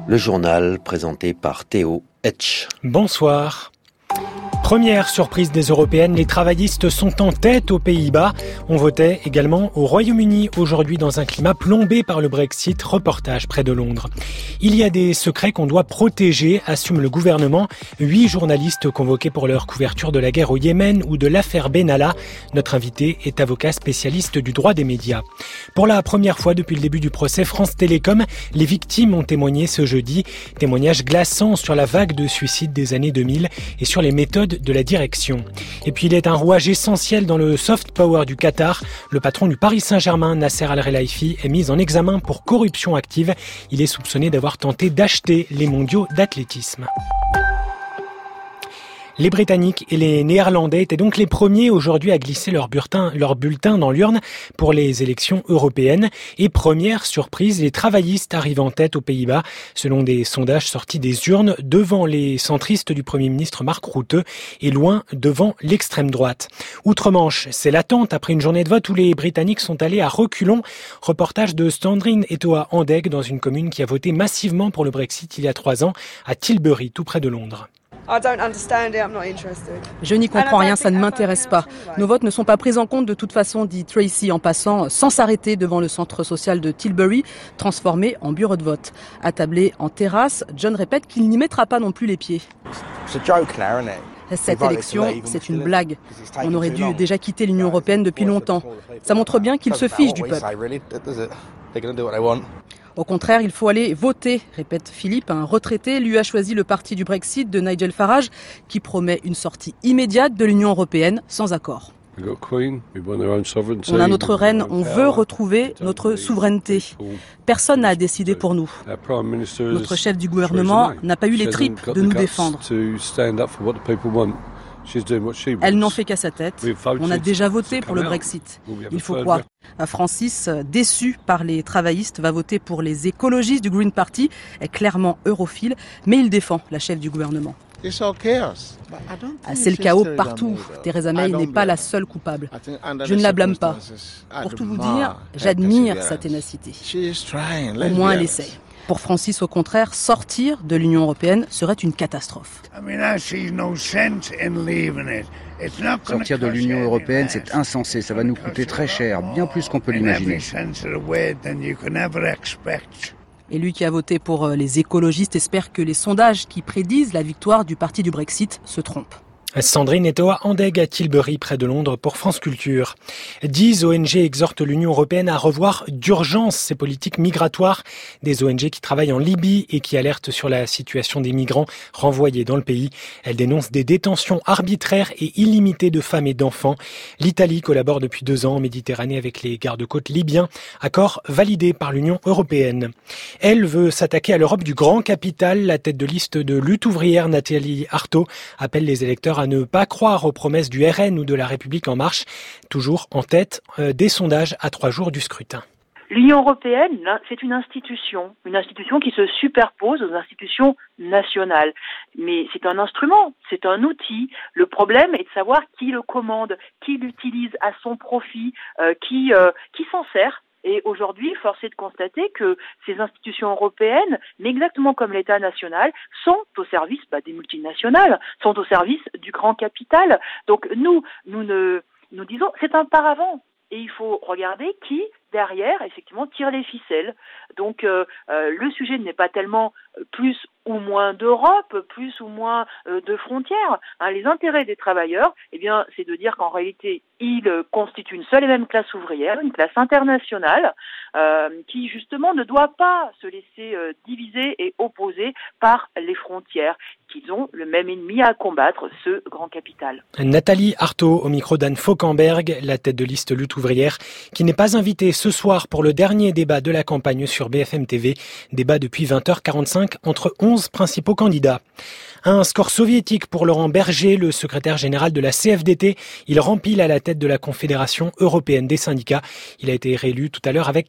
Le journal présenté par Théo Etch. Bonsoir. Première surprise des européennes, les travaillistes sont en tête aux Pays-Bas. On votait également au Royaume-Uni aujourd'hui dans un climat plombé par le Brexit, reportage près de Londres. Il y a des secrets qu'on doit protéger, assume le gouvernement. 8 journalistes convoqués pour leur couverture de la guerre au Yémen ou de l'affaire Benalla. Notre invité est avocat spécialiste du droit des médias. Pour la première fois depuis le début du procès France Télécom, les victimes ont témoigné ce jeudi. Témoignages glaçants sur la vague de suicides des années 2000 et sur les méthodes de la direction. Et puis il est un rouage essentiel dans le soft power du Qatar. Le patron du Paris Saint-Germain, Nasser Al-Khelaifi, est mis en examen pour corruption active. Il est soupçonné d'avoir tenté d'acheter les mondiaux d'athlétisme. Les Britanniques et les Néerlandais étaient donc les premiers aujourd'hui à glisser leur bulletin dans l'urne pour les élections européennes. Et première surprise, les travaillistes arrivent en tête aux Pays-Bas, selon des sondages sortis des urnes, devant les centristes du Premier ministre Mark Rutte et loin devant l'extrême droite. Outre-Manche, c'est l'attente après une journée de vote où les Britanniques sont allés à reculons. Reportage de Sandrine Etoa-Andegg dans une commune qui a voté massivement pour le Brexit il y a 3 ans, à Tilbury, tout près de Londres. Je n'y comprends rien, ça ne m'intéresse pas. Nos votes ne sont pas pris en compte de toute façon, dit Tracy en passant sans s'arrêter devant le centre social de Tilbury, transformé en bureau de vote. Attablé en terrasse, John répète qu'il n'y mettra pas non plus les pieds. Cette élection, c'est une blague. On aurait dû déjà quitter l'Union européenne depuis longtemps. Ça montre bien qu'ils se fichent du peuple. Au contraire, il faut aller voter, répète Philippe, un retraité. Lui a choisi le parti du Brexit de Nigel Farage, qui promet une sortie immédiate de l'Union européenne sans accord. On a notre reine, on veut retrouver notre souveraineté. Personne n'a décidé pour nous. Notre chef du gouvernement n'a pas eu les tripes de nous défendre. Elle n'en fait qu'à sa tête. On a déjà voté pour le Brexit. Il faut quoi ? Francis, déçu par les travaillistes, va voter pour les écologistes du Green Party, est clairement europhile, mais il défend la chef du gouvernement. C'est le chaos partout. Theresa May n'est pas la seule coupable. Je ne la blâme pas. Pour tout vous dire, j'admire sa ténacité. Au moins elle essaye. Pour Francis, au contraire, sortir de l'Union européenne serait une catastrophe. Sortir de l'Union européenne, c'est insensé. Ça va nous coûter très cher, bien plus qu'on peut l'imaginer. Et lui qui a voté pour les écologistes espère que les sondages qui prédisent la victoire du parti du Brexit se trompent. Sandrine Etoa-Andegg à Tilbury, près de Londres, pour France Culture. 10 ONG exhortent l'Union européenne à revoir d'urgence ses politiques migratoires. Des ONG qui travaillent en Libye et qui alertent sur la situation des migrants renvoyés dans le pays. Elles dénoncent des détentions arbitraires et illimitées de femmes et d'enfants. L'Italie collabore depuis 2 ans en Méditerranée avec les gardes-côtes libyens, accord validé par l'Union européenne. Elle veut s'attaquer à l'Europe du grand capital. La tête de liste de Lutte ouvrière, Nathalie Arthaud, appelle les électeurs à ne pas croire aux promesses du RN ou de la République en marche, toujours en tête des sondages à 3 jours du scrutin. L'Union européenne, c'est une institution qui se superpose aux institutions nationales. Mais c'est un instrument, c'est un outil. Le problème est de savoir qui le commande, qui l'utilise à son profit, qui s'en sert. Et aujourd'hui, force est de constater que ces institutions européennes, mais exactement comme l'État national, sont au service des multinationales, sont au service du grand capital. Donc nous disons, c'est un paravent. Et il faut regarder qui, derrière, effectivement, tire les ficelles. Donc le sujet n'est pas tellement plus ou moins d'Europe, plus ou moins de frontières. Les intérêts des travailleurs, c'est de dire qu'en réalité, ils constituent une seule et même classe ouvrière, une classe internationale, qui justement ne doit pas se laisser diviser et opposer par les frontières, qu'ils ont le même ennemi à combattre, ce grand capital. Nathalie Arthaud au micro d'Anne Fauquemberg, la tête de liste Lutte ouvrière, qui n'est pas invitée ce soir pour le dernier débat de la campagne sur BFM TV. Débat depuis 20h45 entre 11 principaux candidats. Un score soviétique pour Laurent Berger, le secrétaire général de la CFDT. Il rempile à la tête de la Confédération européenne des syndicats. Il a été réélu tout à l'heure avec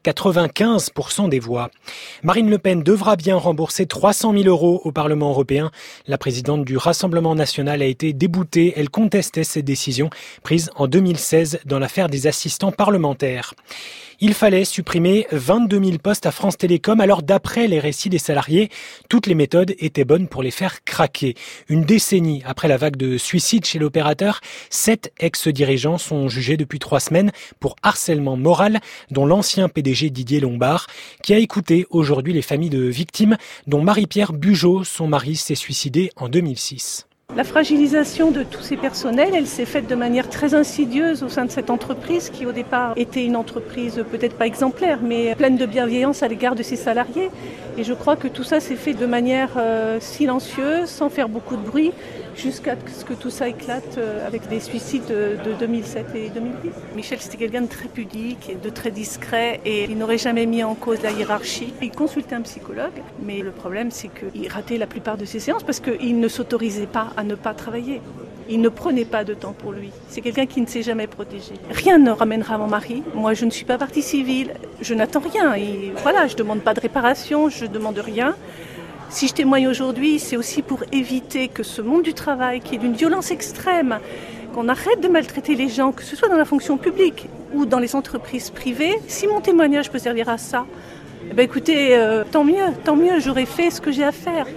95% des voix. Marine Le Pen devra bien rembourser 300 000 € au Parlement européen. La présidente du Rassemblement national a été déboutée. Elle contestait cette décision prise en 2016 dans l'affaire des assistants parlementaires. Il fallait supprimer 22 000 postes à France Télécom. Alors d'après les récits des salariés, toutes les méthodes étaient bonnes pour les faire craquer. Une décennie après la vague de suicides chez l'opérateur, 7 ex-dirigeants sont jugés depuis 3 semaines pour harcèlement moral, dont l'ancien PDG Didier Lombard, qui a écouté aujourd'hui les familles de victimes, dont Marie-Pierre Bugeaud, son mari, s'est suicidé en 2006. La fragilisation de tous ces personnels, elle s'est faite de manière très insidieuse au sein de cette entreprise qui au départ était une entreprise peut-être pas exemplaire mais pleine de bienveillance à l'égard de ses salariés. Et je crois que tout ça s'est fait de manière silencieuse, sans faire beaucoup de bruit, jusqu'à ce que tout ça éclate avec des suicides de 2007 et 2010. Michel, c'était quelqu'un de très pudique et de très discret et il n'aurait jamais mis en cause la hiérarchie. Il consultait un psychologue, mais le problème c'est qu'il ratait la plupart de ses séances parce qu'il ne s'autorisait pas à ne pas travailler. Il ne prenait pas de temps pour lui. C'est quelqu'un qui ne s'est jamais protégé. Rien ne ramènera mon mari. Moi, je ne suis pas partie civile. Je n'attends rien. Et voilà, je ne demande pas de réparation, je ne demande rien. Si je témoigne aujourd'hui, c'est aussi pour éviter que ce monde du travail, qui est d'une violence extrême, qu'on arrête de maltraiter les gens, que ce soit dans la fonction publique ou dans les entreprises privées. Si mon témoignage peut servir à ça, écoutez, tant mieux, j'aurais fait ce que j'ai à faire.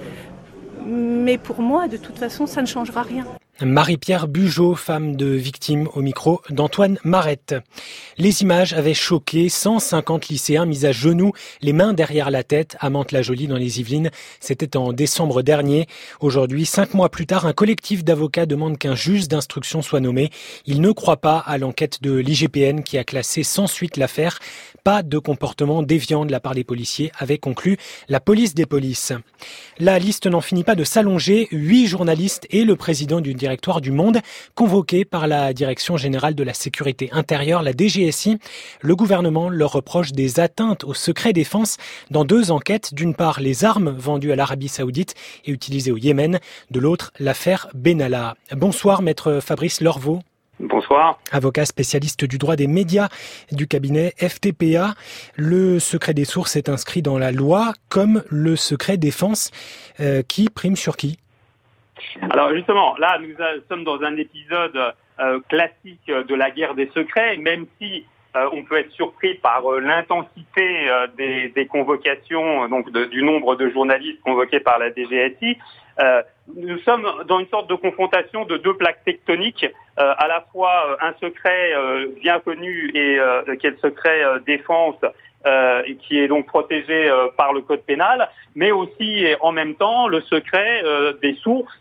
Mais pour moi, de toute façon, ça ne changera rien. Marie-Pierre Bugeaud, femme de victime, au micro d'Antoine Marette. Les images avaient choqué 150 lycéens mis à genoux, les mains derrière la tête, à Mantes-la-Jolie dans les Yvelines. C'était en décembre dernier. Aujourd'hui, 5 mois plus tard, un collectif d'avocats demande qu'un juge d'instruction soit nommé. Il ne croit pas à l'enquête de l'IGPN qui a classé sans suite l'affaire. Pas de comportement déviant de la part des policiers, avait conclu la police des polices. La liste n'en finit pas de s'allonger. 8 journalistes et le président du directoire du Monde, convoqués par la Direction générale de la sécurité intérieure, la DGSI. Le gouvernement leur reproche des atteintes au secret défense dans 2 enquêtes. D'une part, les armes vendues à l'Arabie Saoudite et utilisées au Yémen. De l'autre, l'affaire Benalla. Bonsoir, maître Fabrice Lorveau. Bonsoir. Avocat spécialiste du droit des médias du cabinet FTPA. Le secret des sources est inscrit dans la loi comme le secret défense. Qui prime sur qui ? Alors justement, là, nous sommes dans un épisode classique de la guerre des secrets, même si on peut être surpris par l'intensité des convocations, donc du nombre de journalistes convoqués par la DGSI. Nous sommes dans une sorte de confrontation de 2 plaques tectoniques, à la fois un secret bien connu et qui est le secret défense, et qui est donc protégé par le code pénal, mais aussi et en même temps le secret des sources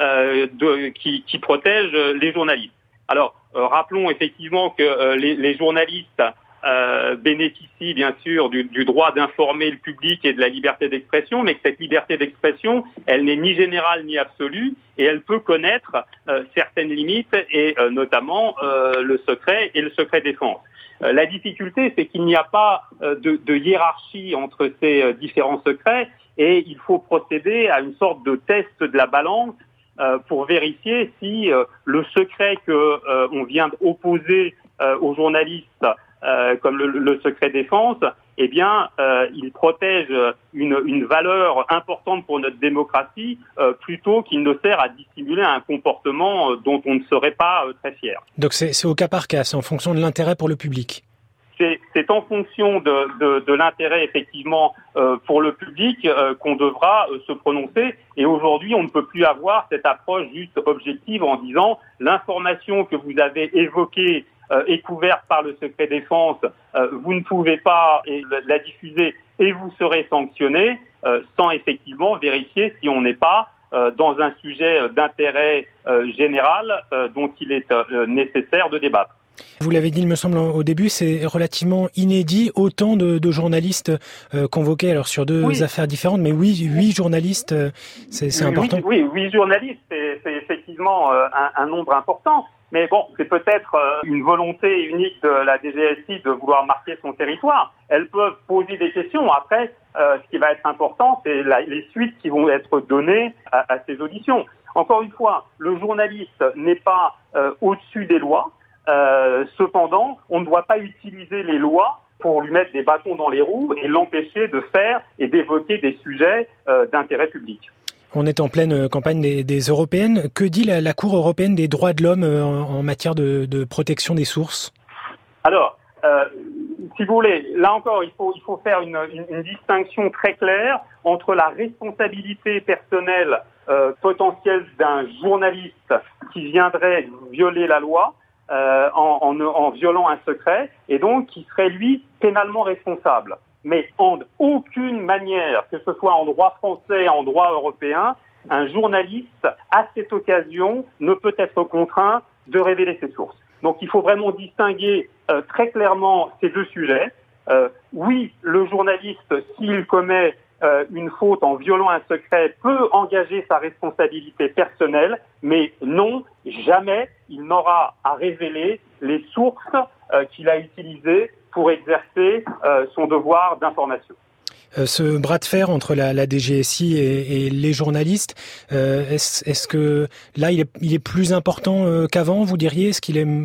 qui protègent les journalistes. Alors, rappelons effectivement que les journalistes bénéficient bien sûr du droit d'informer le public et de la liberté d'expression, mais que cette liberté d'expression, elle n'est ni générale ni absolue, et elle peut connaître certaines limites, et notamment le secret et le secret défense. La difficulté, c'est qu'il n'y a pas de hiérarchie entre ces différents secrets, et il faut procéder à une sorte de test de la balance pour vérifier si le secret que on vient d'opposer aux journalistes, comme le secret défense, eh bien, il protège une valeur importante pour notre démocratie, plutôt qu'il ne sert à dissimuler un comportement dont on ne serait pas très fier. Donc c'est au cas par cas, c'est en fonction de l'intérêt pour le public. C'est en fonction de l'intérêt effectivement pour le public qu'on devra se prononcer. Et aujourd'hui, on ne peut plus avoir cette approche juste objective en disant l'information que vous avez évoquée est couverte par le secret défense, vous ne pouvez pas la diffuser et vous serez sanctionné, sans effectivement vérifier si on n'est pas dans un sujet d'intérêt général dont il est nécessaire de débattre. Vous l'avez dit, il me semble, au début, c'est relativement inédit, autant de journalistes convoqués, alors sur 2 affaires différentes, mais 8 journalistes, c'est important. Oui, 8 journalistes, c'est effectivement un nombre important. Mais bon, c'est peut-être une volonté unique de la DGSI de vouloir marquer son territoire. Elles peuvent poser des questions. Après, ce qui va être important, c'est les suites qui vont être données à ces auditions. Encore une fois, le journaliste n'est pas au-dessus des lois. Cependant, on ne doit pas utiliser les lois pour lui mettre des bâtons dans les roues et l'empêcher de faire et d'évoquer des sujets d'intérêt public. On est en pleine campagne des européennes. Que dit la Cour européenne des droits de l'homme en matière de protection des sources ? Alors, si vous voulez, là encore, il faut faire une distinction très claire entre la responsabilité personnelle potentielle d'un journaliste qui viendrait violer la loi en violant un secret, et donc qui serait lui pénalement responsable. Mais en aucune manière, que ce soit en droit français, en droit européen, un journaliste, à cette occasion, ne peut être contraint de révéler ses sources. Donc il faut vraiment distinguer très clairement ces deux sujets. Oui, le journaliste, s'il commet une faute en violant un secret, peut engager sa responsabilité personnelle, mais non, jamais il n'aura à révéler les sources qu'il a utilisées pour exercer son devoir d'information. Ce bras de fer entre la DGSI et les journalistes, est-ce que là il est plus important qu'avant, vous diriez? Est-ce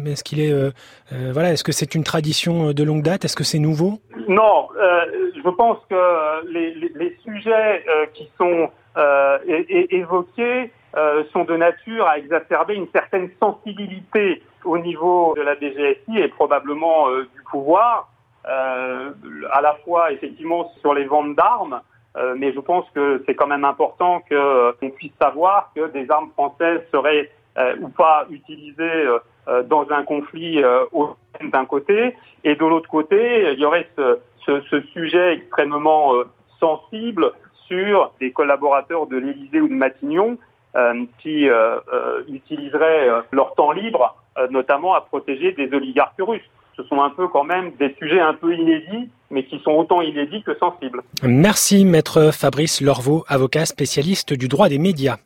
que c'est une tradition de longue date? Est-ce que c'est nouveau? Non, je pense que les sujets qui sont évoqués sont de nature à exacerber une certaine sensibilité au niveau de la DGSI et probablement du pouvoir. À la fois effectivement sur les ventes d'armes, mais je pense que c'est quand même important qu'on puisse savoir que des armes françaises seraient ou pas utilisées dans un conflit d'un côté, et de l'autre côté, il y aurait ce sujet extrêmement sensible sur des collaborateurs de l'Élysée ou de Matignon qui utiliseraient leur temps libre, notamment à protéger des oligarques russes. Ce sont un peu quand même des sujets un peu inédits, mais qui sont autant inédits que sensibles. Merci, maître Fabrice Lorveau, avocat spécialiste du droit des médias.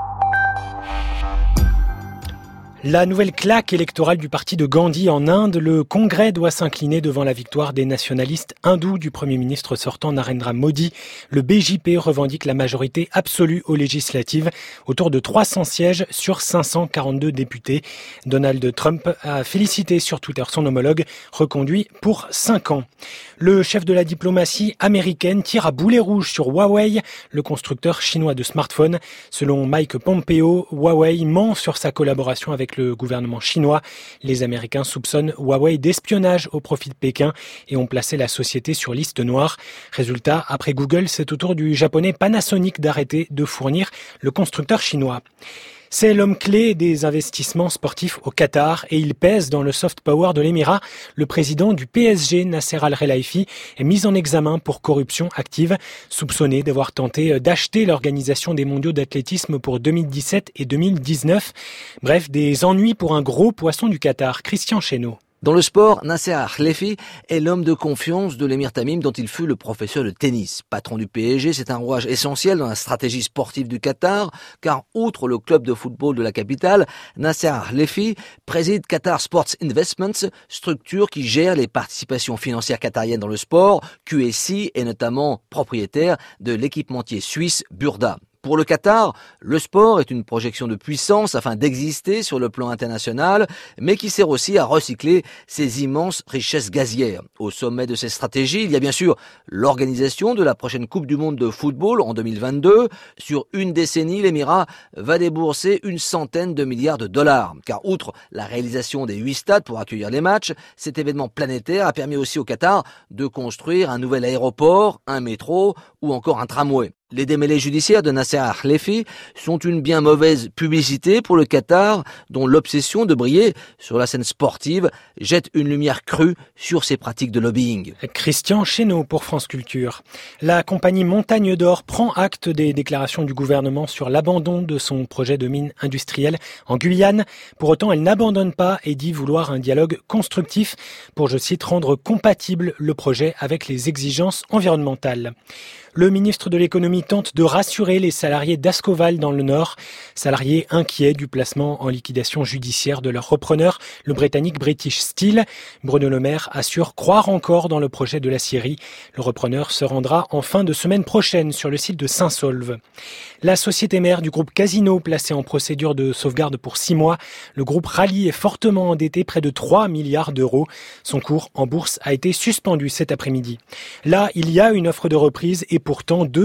La nouvelle claque électorale du parti de Gandhi en Inde, le Congrès doit s'incliner devant la victoire des nationalistes hindous du Premier ministre sortant Narendra Modi. Le BJP revendique la majorité absolue aux législatives, autour de 300 sièges sur 542 députés. Donald Trump a félicité sur Twitter son homologue, reconduit pour 5 ans. Le chef de la diplomatie américaine tire à boulet rouge sur Huawei, le constructeur chinois de smartphones. Selon Mike Pompeo, Huawei ment sur sa collaboration avec le gouvernement chinois. Les Américains soupçonnent Huawei d'espionnage au profit de Pékin et ont placé la société sur liste noire. Résultat, après Google, c'est au tour du japonais Panasonic d'arrêter de fournir le constructeur chinois. C'est l'homme clé des investissements sportifs au Qatar et il pèse dans le soft power de l'Émirat. Le président du PSG, Nasser Al-Khelaifi, est mis en examen pour corruption active, soupçonné d'avoir tenté d'acheter l'organisation des mondiaux d'athlétisme pour 2017 et 2019. Bref, des ennuis pour un gros poisson du Qatar. Christian Chesneau. Dans le sport, Nasser Al-Khelaifi est l'homme de confiance de l'émir Tamim dont il fut le professeur de tennis. Patron du PSG, c'est un rouage essentiel dans la stratégie sportive du Qatar, car outre le club de football de la capitale, Nasser Al-Khelaifi préside Qatar Sports Investments, structure qui gère les participations financières qatariennes dans le sport. QSI est notamment propriétaire de l'équipementier suisse Burda. Pour le Qatar, le sport est une projection de puissance afin d'exister sur le plan international, mais qui sert aussi à recycler ses immenses richesses gazières. Au sommet de ces stratégies, il y a bien sûr l'organisation de la prochaine Coupe du Monde de football en 2022. Sur une décennie, l'Émirat va débourser une centaine de milliards de dollars. Car outre la réalisation des 8 stades pour accueillir les matchs, cet événement planétaire a permis aussi au Qatar de construire un nouvel aéroport, un métro ou encore un tramway. Les démêlés judiciaires de Nasser Al-Khelaifi sont une bien mauvaise publicité pour le Qatar, dont l'obsession de briller sur la scène sportive jette une lumière crue sur ses pratiques de lobbying. Christian Chesneau pour France Culture. La compagnie Montagne d'Or prend acte des déclarations du gouvernement sur l'abandon de son projet de mine industrielle en Guyane. Pour autant, elle n'abandonne pas et dit vouloir un dialogue constructif pour, je cite, rendre compatible le projet avec les exigences environnementales. Le ministre de l'économie tente de rassurer les salariés d'Ascoval dans le Nord, salariés inquiets du placement en liquidation judiciaire de leur repreneur, le britannique British Steel. Bruno Le Maire assure croire encore dans le projet de l'acierie. Le repreneur se rendra en fin de semaine prochaine sur le site de Saint-Saulve. La société mère du groupe Casino, placée en procédure de sauvegarde pour 6 mois, le groupe Rallye est fortement endetté, près de 3 milliards d'euros. Son cours en bourse a été suspendu cet après-midi. Là, il y a une offre de reprise et pourtant 2 sites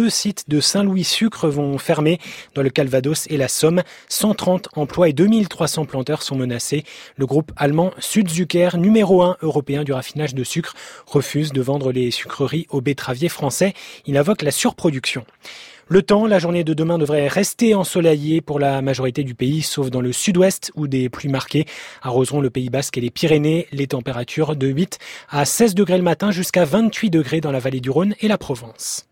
sites de Saint-Louis Sucre vont fermer dans le Calvados et la Somme. 130 emplois et 2300 planteurs sont menacés. Le groupe allemand Südzucker, numéro 1 européen du raffinage de sucre, refuse de vendre les sucreries aux betteraviers français. Il invoque la surproduction. Le temps, la journée de demain devrait rester ensoleillée pour la majorité du pays, sauf dans le sud-ouest où des pluies marquées arroseront le Pays Basque et les Pyrénées. Les températures de 8 à 16 degrés le matin jusqu'à 28 degrés dans la vallée du Rhône et la Provence.